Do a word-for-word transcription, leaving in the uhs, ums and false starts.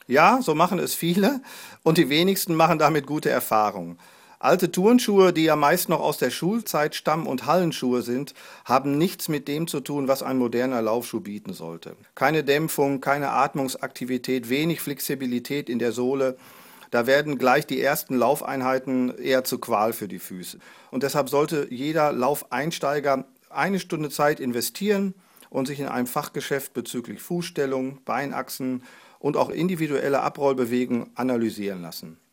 Ja, so machen es viele und die wenigsten machen damit gute Erfahrungen. Alte Turnschuhe, die ja meist noch aus der Schulzeit stammen und Hallenschuhe sind, haben nichts mit dem zu tun, was ein moderner Laufschuh bieten sollte. Keine Dämpfung, keine Atmungsaktivität, wenig Flexibilität in der Sohle. Da werden gleich die ersten Laufeinheiten eher zur Qual für die Füße. Und deshalb sollte jeder Laufeinsteiger eine Stunde Zeit investieren und sich in einem Fachgeschäft bezüglich Fußstellung, Beinachsen und auch individuelle Abrollbewegungen analysieren lassen.